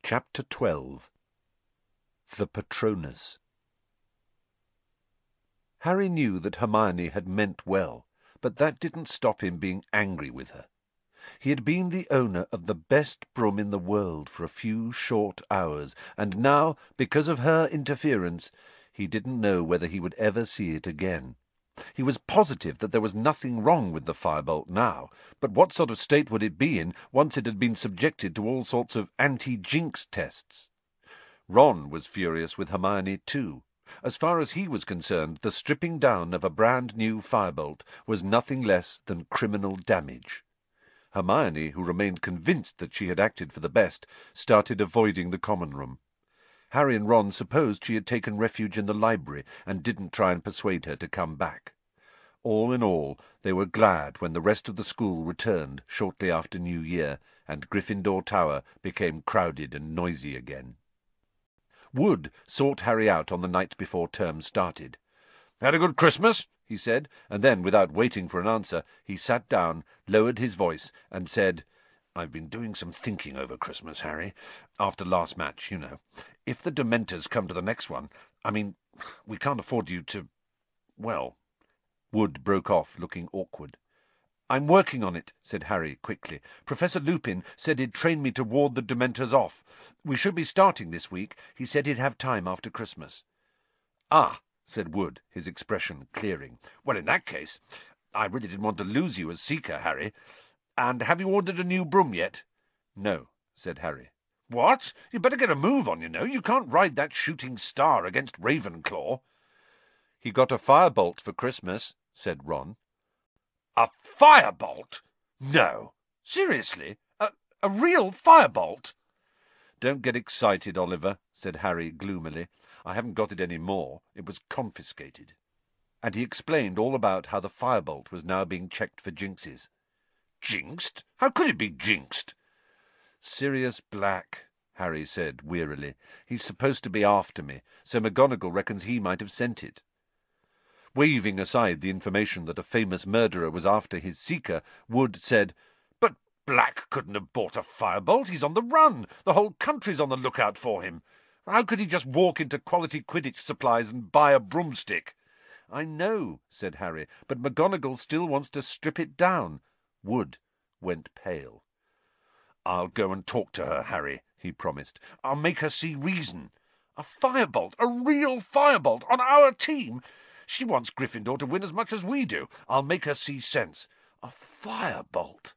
Chapter 12. The Patronus. Harry knew that Hermione had meant well, but that didn't stop him being angry with her. He had been the owner of the best broom in the world for a few short hours, and now, because of her interference, he didn't know whether he would ever see it again. He was positive that there was nothing wrong with the firebolt now, but what sort of state would it be in once it had been subjected to all sorts of anti-jinx tests? Ron was furious with Hermione too. As far as he was concerned, the stripping down of a brand-new firebolt was nothing less than criminal damage. Hermione, who remained convinced that she had acted for the best, started avoiding the common room. Harry and Ron supposed she had taken refuge in the library and didn't try and persuade her to come back. All in all, they were glad when the rest of the school returned shortly after New Year and Gryffindor Tower became crowded and noisy again. Wood sought Harry out on the night before term started. "Had a good Christmas?" he said, and then, without waiting for an answer, he sat down, lowered his voice, and said, "I've been doing some thinking over Christmas, Harry. After last match, you know. If the Dementors come to the next one, we can't afford you to... well..." Wood broke off, looking awkward. "I'm working on it," said Harry quickly. "Professor Lupin said he'd train me to ward the Dementors off. We should be starting this week. He said he'd have time after Christmas." "Ah," said Wood, his expression clearing. "Well, in that case, I really didn't want to lose you as Seeker, Harry. And have you ordered a new broom yet?" "No," said Harry. "What? You'd better get a move on, you know. You can't ride that shooting star against Ravenclaw." "He got a firebolt for Christmas," said Ron. "A firebolt? No. Seriously? A real firebolt?" "Don't get excited, Oliver," said Harry gloomily. "I haven't got it any more. It was confiscated." And he explained all about how the firebolt was now being checked for jinxes. "Jinxed? How could it be jinxed?" "Sirius Black," Harry said wearily. "He's supposed to be after me, so McGonagall reckons he might have sent it." Waving aside the information that a famous murderer was after his Seeker, Wood said, "But Black couldn't have bought a firebolt. He's on the run. The whole country's on the lookout for him. How could he just walk into Quality Quidditch Supplies and buy a broomstick?" "I know," said Harry, "but McGonagall still wants to strip it down." Wood went pale. "I'll go and talk to her, Harry," he promised. "I'll make her see reason. A firebolt, a real firebolt, on our team! She wants Gryffindor to win as much as we do. I'll make her see sense. A firebolt."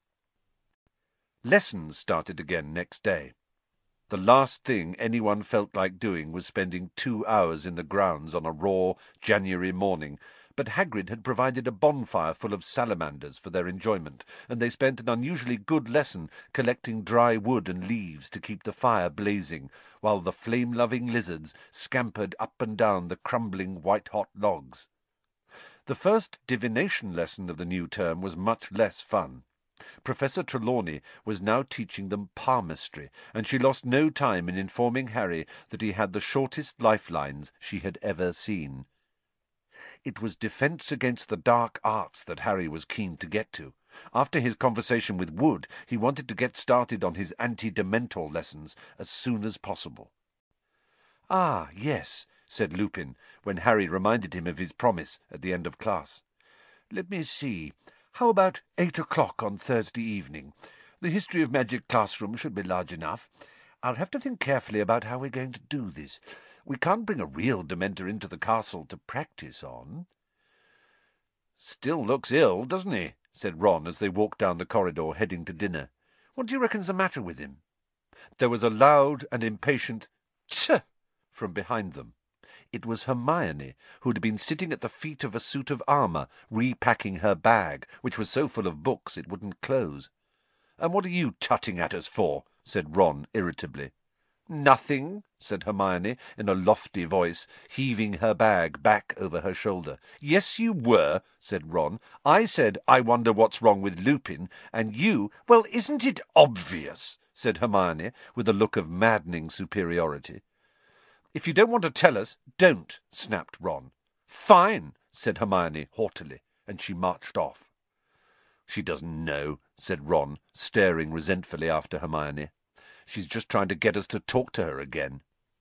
Lessons started again next day. The last thing anyone felt like doing was spending 2 hours in the grounds on a raw January morning, but Hagrid had provided a bonfire full of salamanders for their enjoyment, and they spent an unusually good lesson collecting dry wood and leaves to keep the fire blazing, while the flame-loving lizards scampered up and down the crumbling white-hot logs. The first divination lesson of the new term was much less fun. Professor Trelawney was now teaching them palmistry, and she lost no time in informing Harry that he had the shortest lifelines she had ever seen. It was defence against the dark arts that Harry was keen to get to. After his conversation with Wood, he wanted to get started on his anti-dementor lessons as soon as possible. "Ah, yes," said Lupin, when Harry reminded him of his promise at the end of class. "Let me see. How about 8 o'clock on Thursday evening? The History of Magic classroom should be large enough. I'll have to think carefully about how we're going to do this. We can't bring a real Dementor into the castle to practice on." "Still looks ill, doesn't he?" said Ron as they walked down the corridor heading to dinner. "What do you reckon's the matter with him?" There was a loud and impatient "Tch!" from behind them. It was Hermione, who had been sitting at the feet of a suit of armour, repacking her bag, which was so full of books it wouldn't close. "And what are you tutting at us for?" said Ron irritably. "Nothing," said Hermione in a lofty voice, heaving her bag back over her shoulder. "Yes, you were," said Ron. "I said, 'I wonder what's wrong with Lupin,' and you—" "Well, isn't it obvious?" said Hermione, with a look of maddening superiority. "If you don't want to tell us, don't," snapped Ron. "Fine," said Hermione haughtily, and she marched off. "She doesn't know," said Ron, staring resentfully after Hermione. She's just trying to get us to talk to her again."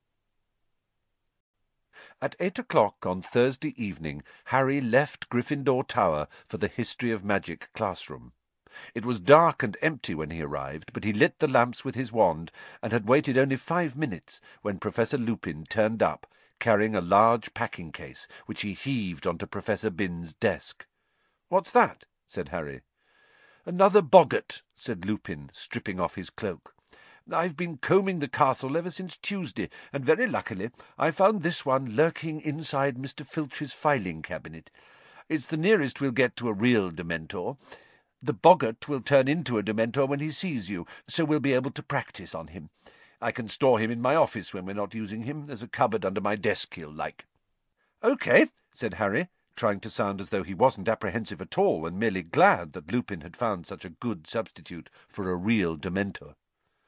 At 8 o'clock on Thursday evening, Harry left Gryffindor Tower for the History of Magic classroom. It was dark and empty when he arrived, but he lit the lamps with his wand, and had waited only 5 minutes when Professor Lupin turned up, carrying a large packing-case, which he heaved onto Professor Binns' desk. "What's that?" said Harry. "Another boggart," said Lupin, stripping off his cloak. "I've been combing the castle ever since Tuesday, and very luckily I found this one lurking inside Mr. Filch's filing cabinet. It's the nearest we'll get to a real Dementor. The boggart will turn into a Dementor when he sees you, so we'll be able to practice on him. I can store him in my office when we're not using him. There's a cupboard under my desk he'll like." "Okay," said Harry, trying to sound as though he wasn't apprehensive at all, and merely glad that Lupin had found such a good substitute for a real Dementor.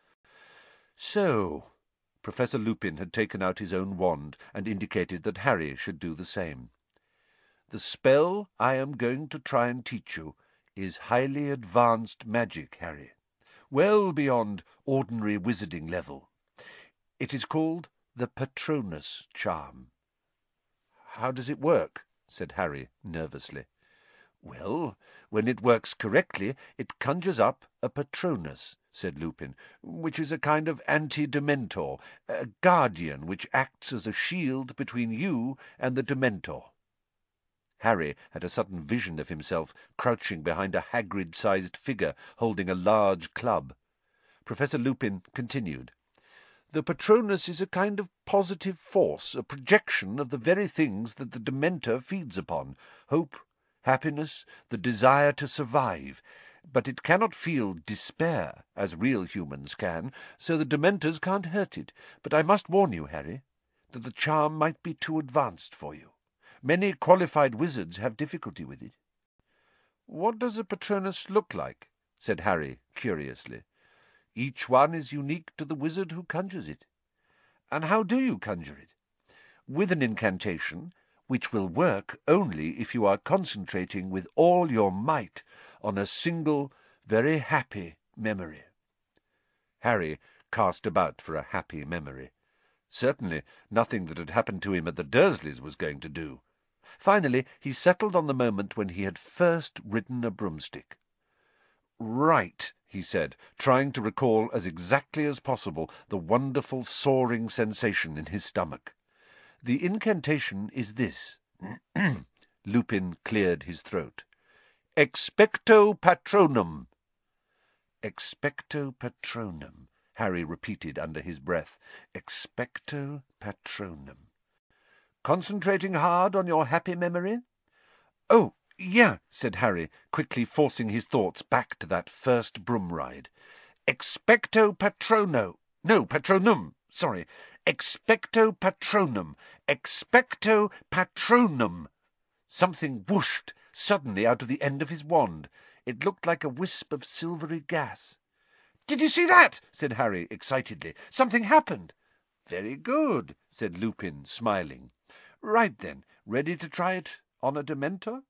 "So," Professor Lupin had taken out his own wand and indicated that Harry should do the same. "The spell I am going to try and teach you is highly advanced magic, Harry, well beyond ordinary wizarding level. It is called the Patronus charm." "How does it work?" said Harry nervously. "Well, when it works correctly, it conjures up a Patronus," said Lupin, "which is a kind of anti-Dementor, a guardian which acts as a shield between you and the Dementor." Harry had a sudden vision of himself crouching behind a Hagrid-sized figure holding a large club. Professor Lupin continued, "The Patronus is a kind of positive force, a projection of the very things that the Dementor feeds upon: hope, happiness, the desire to survive. But it cannot feel despair, as real humans can, so the Dementors can't hurt it. But I must warn you, Harry, that the charm might be too advanced for you. Many qualified wizards have difficulty with it." "What does a Patronus look like?" said Harry curiously. "Each one is unique to the wizard who conjures it." "And how do you conjure it?" "With an incantation, which will work only if you are concentrating with all your might on a single, very happy memory." Harry cast about for a happy memory. Certainly nothing that had happened to him at the Dursleys was going to do. Finally he settled on the moment when he had first ridden a broomstick. "Right," he said, trying to recall as exactly as possible the wonderful soaring sensation in his stomach. "The incantation is this." Lupin cleared his throat. "Expecto Patronum." "Expecto Patronum," Harry repeated under his breath. "Expecto Patronum. Concentrating hard on your happy memory?" "Oh, yeah," said Harry, quickly forcing his thoughts back to that first broom ride. "Expecto Patrono. No, Patronum. Sorry. Expecto Patronum. Expecto Patronum." Something whooshed suddenly out of the end of his wand. It looked like a wisp of silvery gas. "Did you see that?" said Harry excitedly. "Something happened." "Very good," said Lupin, smiling. "Right then, ready to try it on a Dementor?"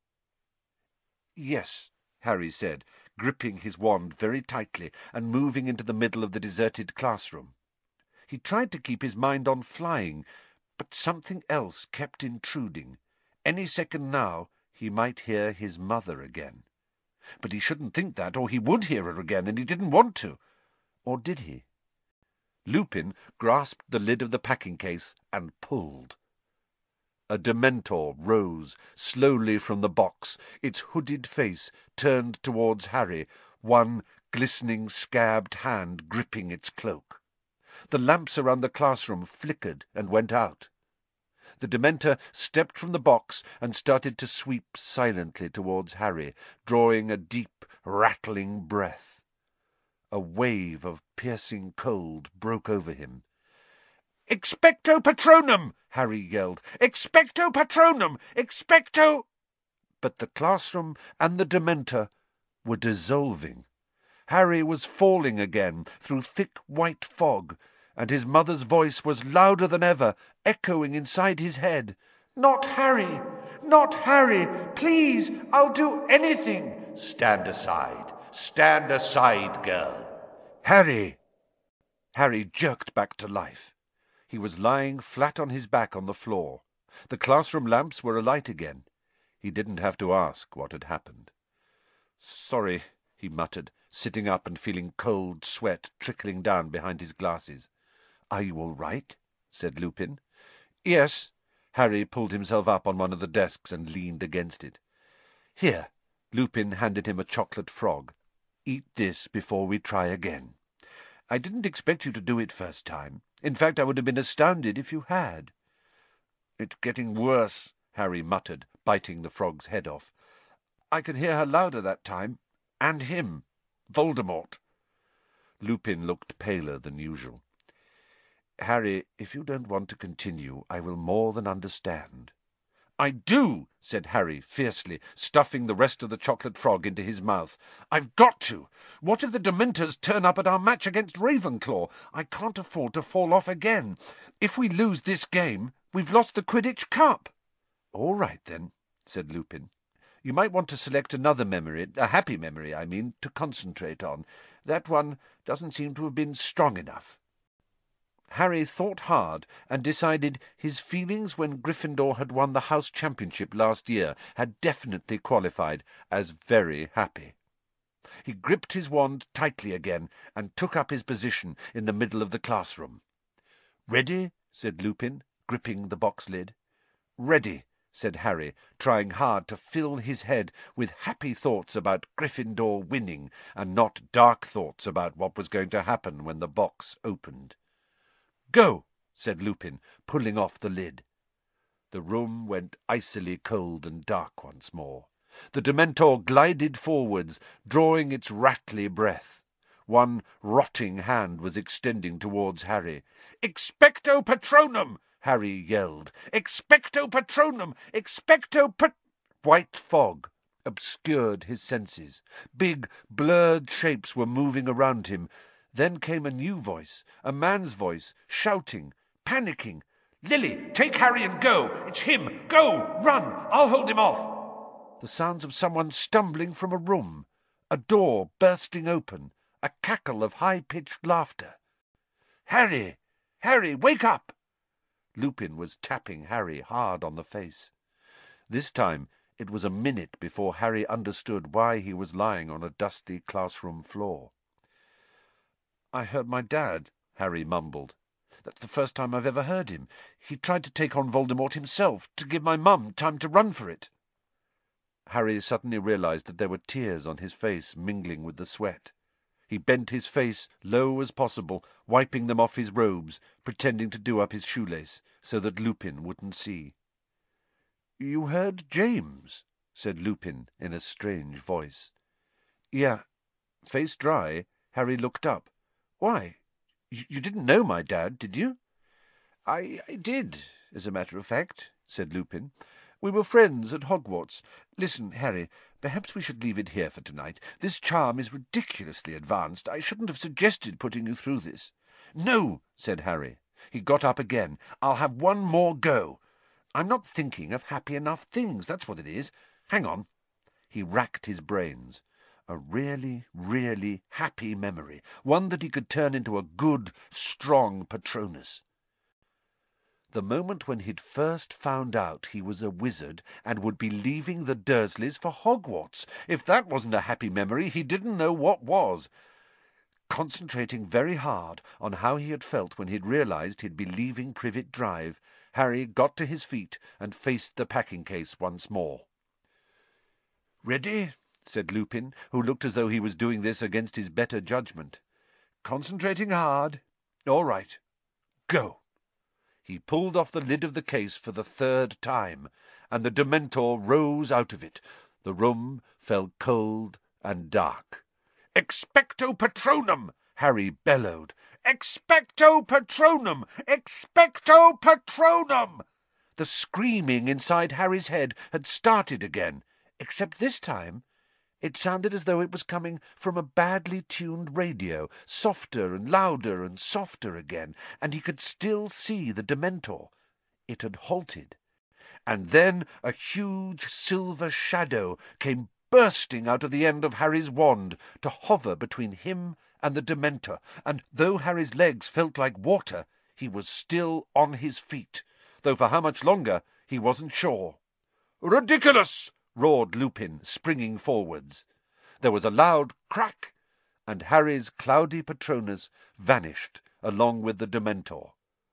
"Yes," Harry said, gripping his wand very tightly and moving into the middle of the deserted classroom. He tried to keep his mind on flying, but something else kept intruding. Any second now he might hear his mother again. But he shouldn't think that, or he would hear her again, and he didn't want to. Or did he? Lupin grasped the lid of the packing-case and pulled. A Dementor rose slowly from the box, its hooded face turned towards Harry, one glistening scabbed hand gripping its cloak. The lamps around the classroom flickered and went out. The Dementor stepped from the box and started to sweep silently towards Harry, drawing a deep, rattling breath. A wave of piercing cold broke over him. "Expecto Patronum!" Harry yelled. "Expecto Patronum! Expecto—" But the classroom and the Dementor were dissolving. Harry was falling again through thick white fog, and his mother's voice was louder than ever, echoing inside his head. "Not Harry! Not Harry! Please, I'll do anything!" "Stand aside! Stand aside, girl!" "Harry!" Harry jerked back to life. He was lying flat on his back on the floor. The classroom lamps were alight again. He didn't have to ask what had happened. "Sorry," he muttered, sitting up and feeling cold sweat trickling down behind his glasses. "Are you all right?" said Lupin. "Yes." Harry pulled himself up on one of the desks and leaned against it. "Here." Lupin handed him a chocolate frog. "Eat this before we try again. I didn't expect you to do it first time. In fact, I would have been astounded if you had." "It's getting worse," Harry muttered, biting the frog's head off. "I can hear her louder that time. And him. Voldemort." Lupin looked paler than usual. "Harry, if you don't want to continue, I will more than understand." "I do," said Harry fiercely, stuffing the rest of the chocolate frog into his mouth. "I've got to. What if the Dementors turn up at our match against Ravenclaw? I can't afford to fall off again. If we lose this game, we've lost the Quidditch Cup." "All right, then," said Lupin. "You might want to select another memory, a happy memory, I mean, to concentrate on. That one doesn't seem to have been strong enough." Harry thought hard and decided his feelings when Gryffindor had won the House Championship last year had definitely qualified as very happy. He gripped his wand tightly again and took up his position in the middle of the classroom. "Ready?" said Lupin, gripping the box lid. "Ready," said Harry, trying hard to fill his head with happy thoughts about Gryffindor winning and not dark thoughts about what was going to happen when the box opened. "Go," said Lupin, pulling off the lid. The room went icily cold and dark once more. The Dementor glided forwards, drawing its rattly breath. One rotting hand was extending towards Harry. "Expecto Patronum!" Harry yelled. "Expecto Patronum! Expecto Pat—" White fog obscured his senses. Big, blurred shapes were moving around him. Then came a new voice, a man's voice, shouting, panicking. "Lily, take Harry and go! It's him! Go! Run! I'll hold him off!" The sounds of someone stumbling from a room, a door bursting open, a cackle of high-pitched laughter. "Harry! Harry, wake up!" Lupin was tapping Harry hard on the face. This time it was a minute before Harry understood why he was lying on a dusty classroom floor. "I heard my dad," Harry mumbled. "That's the first time I've ever heard him. He tried to take on Voldemort himself, to give my mum time to run for it." Harry suddenly realized that there were tears on his face mingling with the sweat. He bent his face low as possible, wiping them off his robes, pretending to do up his shoelace, so that Lupin wouldn't see. "You heard James?" said Lupin in a strange voice. "Yeah." Face dry, Harry looked up. "Why? You didn't know my dad, did you?" I did, as a matter of fact," said Lupin. "We were friends at Hogwarts. Listen, Harry, perhaps we should leave it here for tonight. This charm is ridiculously advanced. I shouldn't have suggested putting you through this." "No," said Harry. He got up again. "I'll have one more go. I'm not thinking of happy enough things, that's what it is. Hang on." He racked his brains. A really, really happy memory, one that he could turn into a good, strong Patronus. The moment when he'd first found out he was a wizard and would be leaving the Dursleys for Hogwarts. If that wasn't a happy memory, he didn't know what was. Concentrating very hard on how he had felt when he'd realized he'd be leaving Privet Drive, Harry got to his feet and faced the packing case once more. "Ready?" said Lupin, who looked as though he was doing this against his better judgment. "Concentrating hard. All right. Go." He pulled off the lid of the case for the third time, and the Dementor rose out of it. The room fell cold and dark. "Expecto Patronum!" Harry bellowed. "Expecto Patronum! Expecto Patronum!" The screaming inside Harry's head had started again, except this time it sounded as though it was coming from a badly tuned radio, softer and louder and softer again, and he could still see the Dementor. It had halted. And then a huge silver shadow came bursting out of the end of Harry's wand to hover between him and the Dementor, and though Harry's legs felt like water, he was still on his feet, though for how much longer he wasn't sure. "Ridiculous!" roared Lupin, springing forwards. There was a loud crack, and Harry's cloudy Patronus vanished along with the Dementor.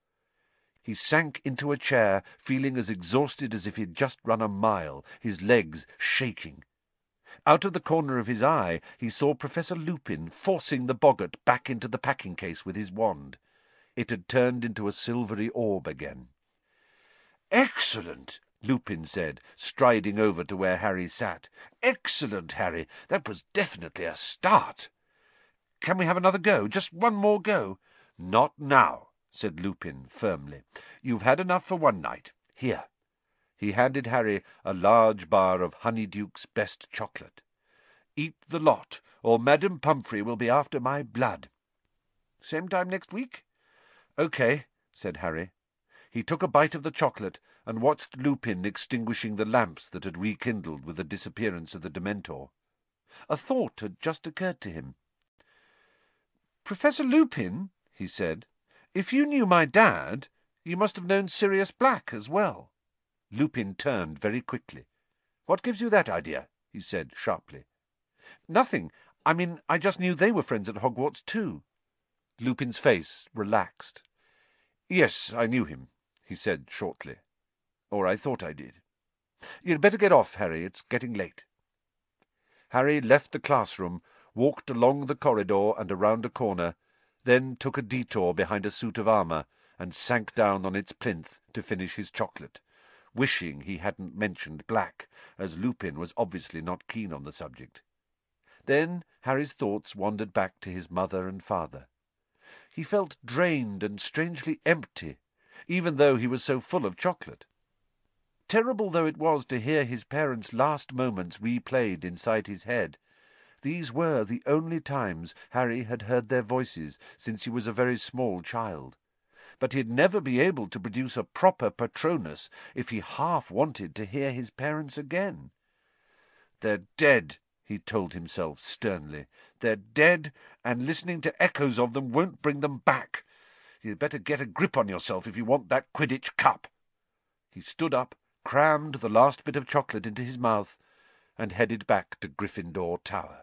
He sank into a chair, feeling as exhausted as if he had just run a mile, his legs shaking. Out of the corner of his eye he saw Professor Lupin forcing the boggart back into the packing-case with his wand. It had turned into a silvery orb again. "Excellent!" Lupin said, striding over to where Harry sat. "Excellent, Harry! That was definitely a start. Can we have another go? Just one more go?" "Not now," said Lupin firmly. "You've had enough for one night. Here." He handed Harry a large bar of Honeyduke's best chocolate. "Eat the lot, or Madame Pumphrey will be after my blood. Same time next week?" "OK," said Harry. He took a bite of the chocolate and watched Lupin extinguishing the lamps that had rekindled with the disappearance of the Dementor. A thought had just occurred to him. "Professor Lupin," he said, "if you knew my dad, you must have known Sirius Black as well." Lupin turned very quickly. "What gives you that idea?" he said sharply. "Nothing. I mean, I just knew they were friends at Hogwarts too." Lupin's face relaxed. "Yes, I knew him," he said shortly. "Or I thought I did. You'd better get off, Harry. It's getting late." Harry left the classroom, walked along the corridor and around a corner, then took a detour behind a suit of armour and sank down on its plinth to finish his chocolate, wishing he hadn't mentioned Black, as Lupin was obviously not keen on the subject. Then Harry's thoughts wandered back to his mother and father. He felt drained and strangely empty, even though he was so full of chocolate. Terrible though it was to hear his parents' last moments replayed inside his head, these were the only times Harry had heard their voices since he was a very small child. But he'd never be able to produce a proper Patronus if he half wanted to hear his parents again. "They're dead," he told himself sternly. "They're dead, and listening to echoes of them won't bring them back. You'd better get a grip on yourself if you want that Quidditch cup." He stood up, crammed the last bit of chocolate into his mouth, and headed back to Gryffindor Tower.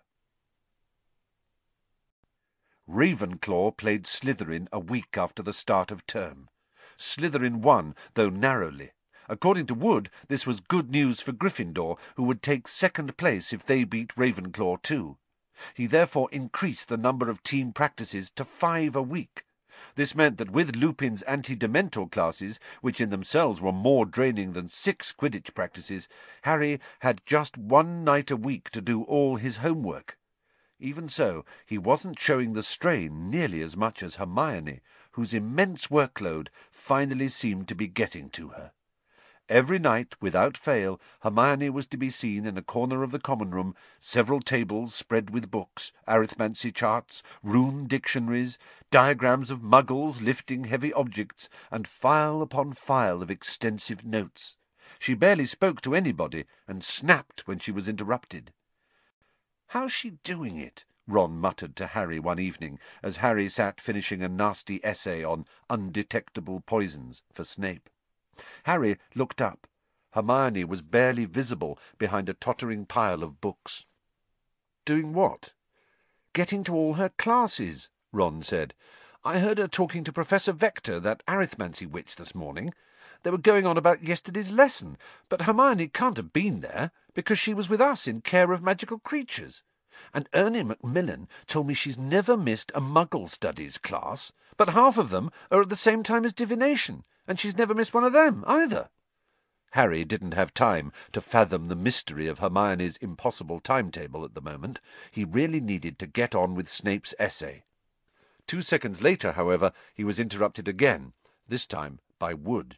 Ravenclaw played Slytherin a week after the start of term. Slytherin won, though narrowly. According to Wood, this was good news for Gryffindor, who would take second place if they beat Ravenclaw too. He therefore increased the number of team practices to 5 a week. This meant that with Lupin's anti-Dementor classes, which in themselves were more draining than 6 Quidditch practices, Harry had just 1 night a week to do all his homework. Even so, he wasn't showing the strain nearly as much as Hermione, whose immense workload finally seemed to be getting to her. Every night, without fail, Hermione was to be seen in a corner of the common room, several tables spread with books, arithmancy charts, rune dictionaries, diagrams of muggles lifting heavy objects, and file upon file of extensive notes. She barely spoke to anybody, and snapped when she was interrupted. "How's she doing it?" Ron muttered to Harry one evening, as Harry sat finishing a nasty essay on undetectable poisons for Snape. Harry looked up. Hermione was barely visible behind a tottering pile of books. "Doing what?" "Getting to all her classes," Ron said. "I heard her talking to Professor Vector, that arithmancy witch, this morning. They were going on about yesterday's lesson, but Hermione can't have been there, because she was with us in Care of Magical Creatures. And Ernie Macmillan told me she's never missed a Muggle Studies class, but half of them are at the same time as Divination, and she's never missed one of them, either." Harry didn't have time to fathom the mystery of Hermione's impossible timetable at the moment. He really needed to get on with Snape's essay. 2 seconds later, however, he was interrupted again, this time by Wood.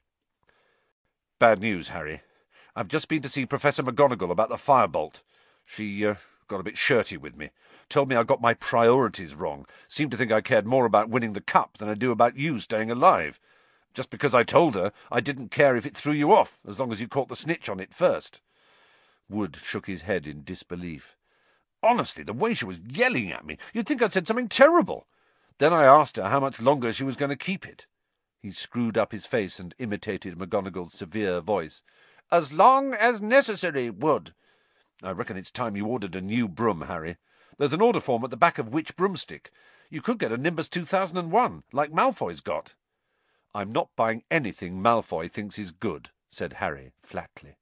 "Bad news, Harry. I've just been to see Professor McGonagall about the firebolt. She got a bit shirty with me. Told me I got my priorities wrong. Seemed to think I cared more about winning the cup than I do about you staying alive. Just because I told her I didn't care if it threw you off, as long as you caught the snitch on it first." Wood shook his head in disbelief. Honestly, the way she was yelling at me, you'd think I'd said something terrible. Then I asked her how much longer she was going to keep it." He screwed up his face and imitated McGonagall's severe voice. "As long as necessary, Wood. I reckon it's time you ordered a new broom, Harry. There's an order form at the back of which broomstick. You could get a Nimbus 2001, like Malfoy's got." "I'm not buying anything Malfoy thinks is good," said Harry flatly.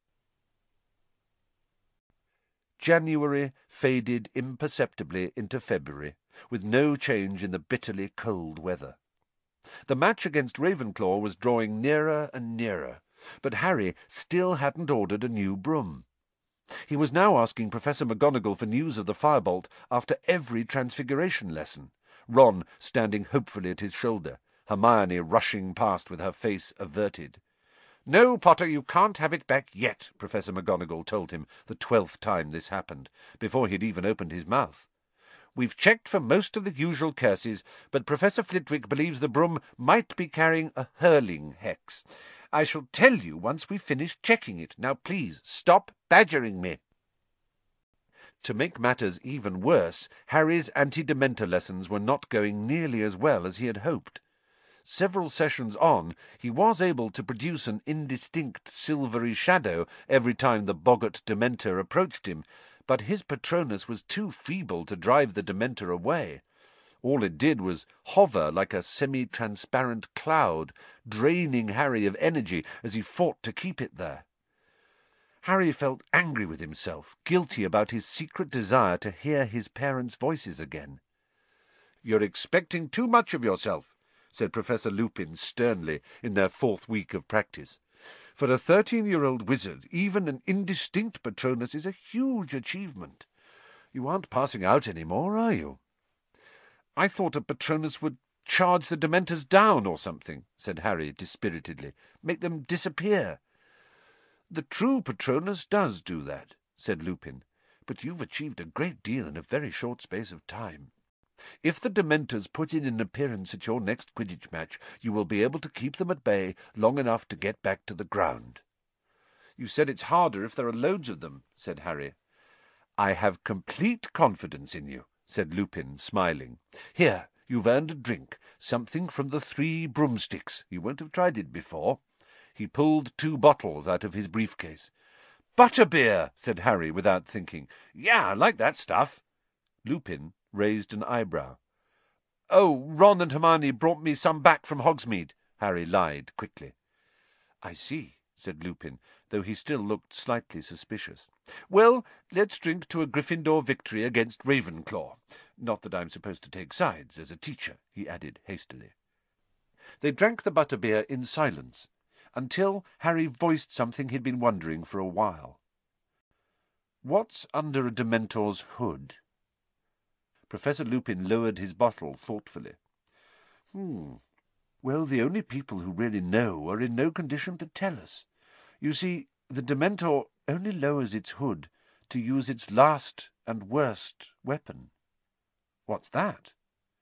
January faded imperceptibly into February, with no change in the bitterly cold weather. The match against Ravenclaw was drawing nearer and nearer, but Harry still hadn't ordered a new broom. He was now asking Professor McGonagall for news of the Firebolt after every Transfiguration lesson, Ron standing hopefully at his shoulder, Hermione rushing past with her face averted. "No, Potter, you can't have it back yet," Professor McGonagall told him the 12th time this happened, before he'd even opened his mouth. "We've checked for most of the usual curses, but Professor Flitwick believes the broom might be carrying a hurling hex. I shall tell you once we've finished checking it. Now please stop badgering me." To make matters even worse, Harry's anti-Dementor lessons were not going nearly as well as he had hoped. Several sessions on, he was able to produce an indistinct silvery shadow every time the boggart Dementor approached him, but his Patronus was too feeble to drive the Dementor away. All it did was hover like a semi-transparent cloud, draining Harry of energy as he fought to keep it there. Harry felt angry with himself, guilty about his secret desire to hear his parents' voices again. "You're expecting too much of yourself," said Professor Lupin sternly in their 4th week of practice. "For a 13-year-old wizard, even an indistinct Patronus is a huge achievement. You aren't passing out any more, are you?" "I thought a Patronus would charge the Dementors down or something," said Harry dispiritedly. "Make them disappear." "The true Patronus does do that," said Lupin, "but you've achieved a great deal in a very short space of time. If the Dementors put in an appearance at your next Quidditch match, you will be able to keep them at bay long enough to get back to the ground." "You said it's harder if there are loads of them," said Harry. "I have complete confidence in you," said Lupin, smiling. "Here, you've earned a drink, something from the 3 broomsticks. You won't have tried it before." He pulled 2 bottles out of his briefcase. "Butterbeer," said Harry without thinking. "Yeah, I like that stuff." Lupin raised an eyebrow. "Oh, Ron and Hermione brought me some back from Hogsmeade," Harry lied quickly. "I see," said Lupin, though he still looked slightly suspicious. "Well, let's drink to a Gryffindor victory against Ravenclaw. Not that I'm supposed to take sides as a teacher," he added hastily. They drank the butterbeer in silence, until Harry voiced something he'd been wondering for a while. "What's under a Dementor's hood?" Professor Lupin lowered his bottle thoughtfully. Well, the only people who really know are in no condition to tell us. You see, the Dementor only lowers its hood to use its last and worst weapon." "What's that?"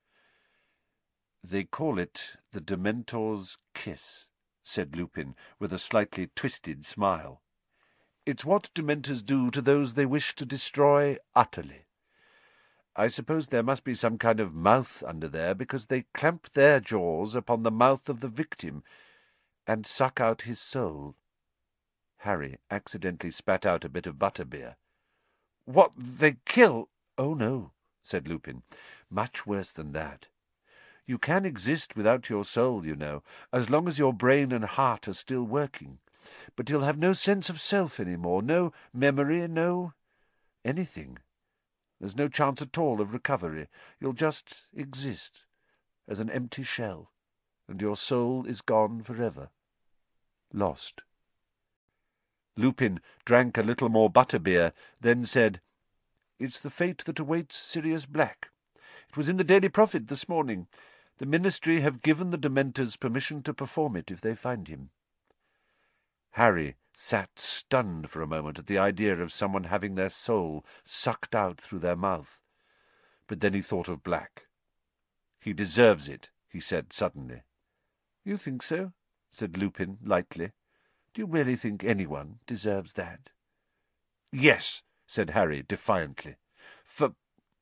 "They call it the Dementor's kiss," said Lupin, with a slightly twisted smile. "It's what Dementors do to those they wish to destroy utterly. I suppose there must be some kind of mouth under there, because they clamp their jaws upon the mouth of the victim and suck out his soul." Harry accidentally spat out a bit of butterbeer. "What, they kill—" "Oh, no," said Lupin. "Much worse than that. You can exist without your soul, you know, as long as your brain and heart are still working. But you'll have no sense of self any more, no memory, no anything. There's no chance at all of recovery. You'll just exist as an empty shell, and your soul is gone forever. Lost." Lupin drank a little more butterbeer, then said, "It's the fate that awaits Sirius Black. It was in the Daily Prophet this morning. The Ministry have given the Dementors permission to perform it if they find him." Harry sat stunned for a moment at the idea of someone having their soul sucked out through their mouth. But then he thought of Black. "He deserves it," he said suddenly. "You think so?" said Lupin lightly. "Do you really think anyone deserves that?" "Yes," said Harry defiantly. "For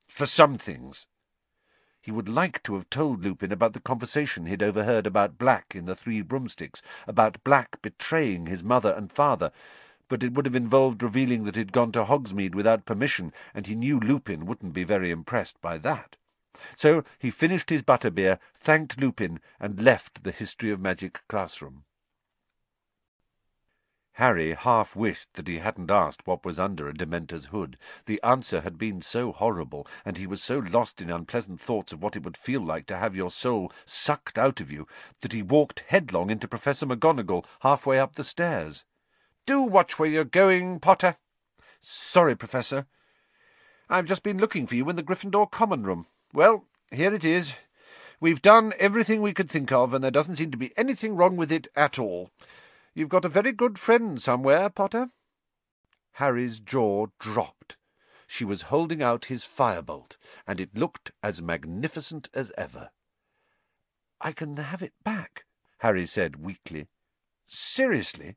for some things. He would like to have told Lupin about the conversation he'd overheard about Black in the Three Broomsticks, about Black betraying his mother and father, but it would have involved revealing that he'd gone to Hogsmeade without permission, and he knew Lupin wouldn't be very impressed by that. So he finished his butterbeer, thanked Lupin, and left the History of Magic classroom. Harry half wished that he hadn't asked what was under a Dementor's hood. The answer had been so horrible, and he was so lost in unpleasant thoughts of what it would feel like to have your soul sucked out of you, that he walked headlong into Professor McGonagall halfway up the stairs. "Do watch where you're going, Potter." "Sorry, Professor. I've just been looking for you in the Gryffindor common room. Well, here it is. We've done everything we could think of, and there doesn't seem to be anything wrong with it at all. You've got a very good friend somewhere, Potter." Harry's jaw dropped. She was holding out his firebolt, and it looked as magnificent as ever. "I can have it back," Harry said weakly. "Seriously?"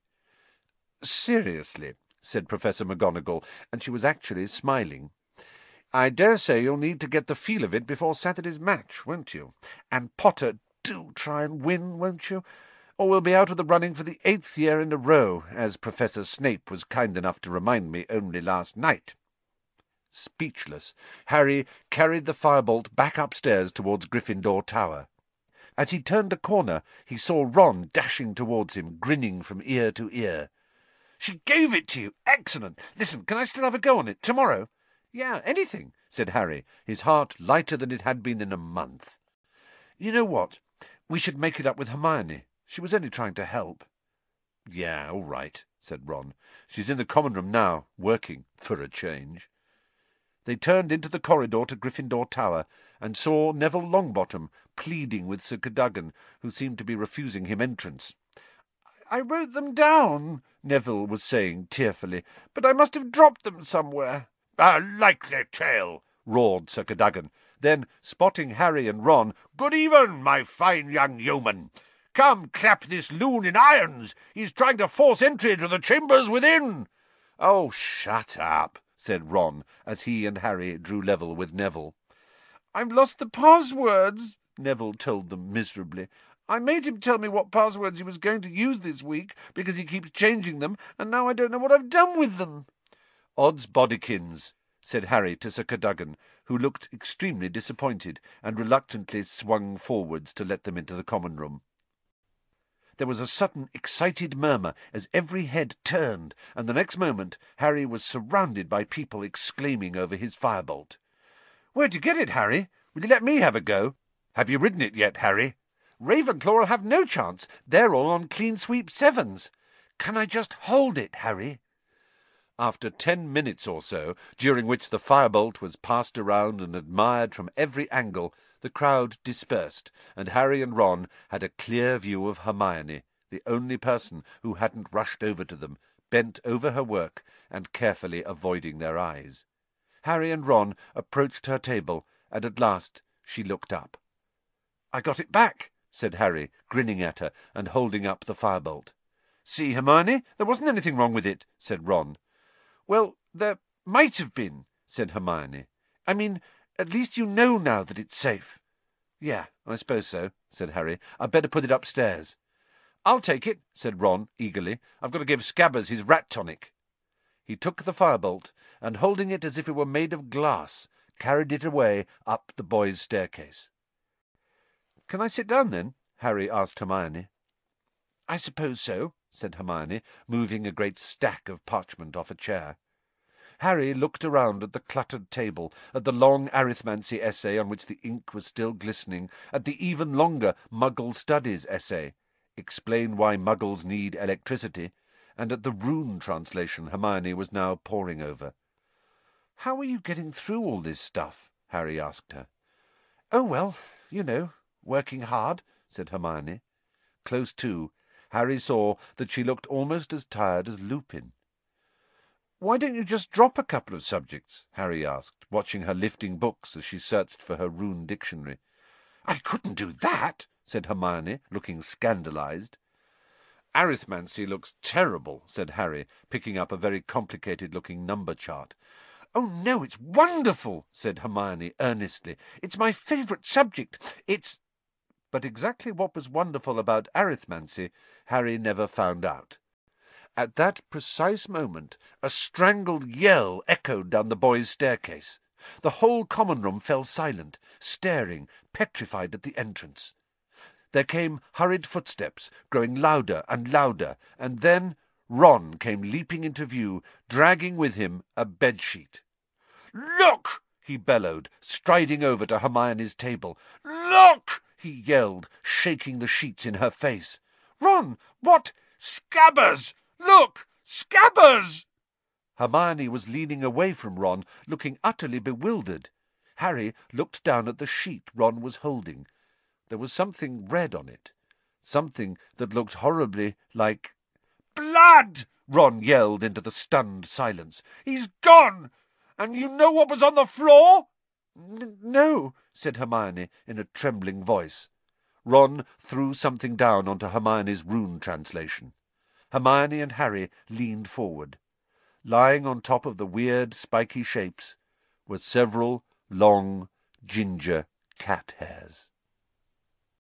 "Seriously," said Professor McGonagall, and she was actually smiling. "I dare say you'll need to get the feel of it before Saturday's match, won't you? And, Potter, do try and win, won't you? Or we'll be out of the running for the 8th year in a row, as Professor Snape was kind enough to remind me only last night." Speechless, Harry carried the firebolt back upstairs towards Gryffindor Tower. As he turned a corner, he saw Ron dashing towards him, grinning from ear to ear. "She gave it to you! Excellent! Listen, can I still have a go on it tomorrow?" "Yeah, anything," said Harry, his heart lighter than it had been in a month. "You know what? We should make it up with Hermione. She was only trying to help." "Yeah, all right," said Ron. "She's in the common room now, working, for a change." They turned into the corridor to Gryffindor Tower, and saw Neville Longbottom pleading with Sir Cadogan, who seemed to be refusing him entrance. "I wrote them down," Neville was saying tearfully, "but I must have dropped them somewhere." "A likely tale!" roared Sir Cadogan. Then, spotting Harry and Ron, "Good even, my fine young yeoman. Come, clap this loon in irons. He's trying to force entry to the chambers within." "Oh, shut up," said Ron, as he and Harry drew level with Neville. "I've lost the passwords," Neville told them miserably. "I made him tell me what passwords he was going to use this week, because he keeps changing them, and now I don't know what I've done with them." "Odds bodikins," said Harry to Sir Cadogan, who looked extremely disappointed, and reluctantly swung forwards to let them into the common room. There was a sudden excited murmur as every head turned, and the next moment Harry was surrounded by people exclaiming over his firebolt. "Where'd you get it, Harry? Will you let me have a go?" "Have you ridden it yet, Harry?" "Ravenclaw'll have no chance. They're all on clean sweep 7s. Can I just hold it, Harry?" After 10 minutes or so, during which the firebolt was passed around and admired from every angle, the crowd dispersed, and Harry and Ron had a clear view of Hermione, the only person who hadn't rushed over to them, bent over her work, and carefully avoiding their eyes. Harry and Ron approached her table, and at last she looked up. "I got it back," said Harry, grinning at her and holding up the firebolt. "See, Hermione, there wasn't anything wrong with it," said Ron. "Well, there might have been," said Hermione. "I mean, at least you know now that it's safe." "Yeah, I suppose so," said Harry. "I'd better put it upstairs." "I'll take it," said Ron eagerly. "I've got to give Scabbers his rat tonic." He took the firebolt, and holding it as if it were made of glass, carried it away up the boys' staircase. "Can I sit down, then?" Harry asked Hermione. "I suppose so," said Hermione, moving a great stack of parchment off a chair. Harry looked around at the cluttered table, at the long arithmancy essay on which the ink was still glistening, at the even longer Muggle Studies essay, Explain Why Muggles Need Electricity, and at the rune translation Hermione was now poring over. "How are you getting through all this stuff?" Harry asked her. "Oh, well, you know, working hard," said Hermione. Close to, Harry saw that she looked almost as tired as Lupin. "Why don't you just drop a couple of subjects?" Harry asked, watching her lifting books as she searched for her rune dictionary. "I couldn't do that," said Hermione, looking scandalized. "Arithmancy looks terrible," said Harry, picking up a very complicated-looking number chart. "Oh, no, it's wonderful," said Hermione earnestly. "It's my favourite subject. It's—" But exactly what was wonderful about arithmancy Harry never found out. At that precise moment a strangled yell echoed down the boys' staircase. The whole common room fell silent, staring, petrified at the entrance. There came hurried footsteps, growing louder and louder, and then Ron came leaping into view, dragging with him a bedsheet. "Look!" he bellowed, striding over to Hermione's table. "Look!" he yelled, shaking the sheets in her face. "Ron, what—" "Scabbers! Look! Scabbers!" Hermione was leaning away from Ron, looking utterly bewildered. Harry looked down at the sheet Ron was holding. There was something red on it, something that looked horribly like— "Blood!" Ron yelled into the stunned silence. "He's gone! And you know what was on the floor?" "No," said Hermione in a trembling voice. Ron threw something down onto Hermione's rune translation. Hermione and Harry leaned forward. Lying on top of the weird, spiky shapes were several long ginger cat hairs.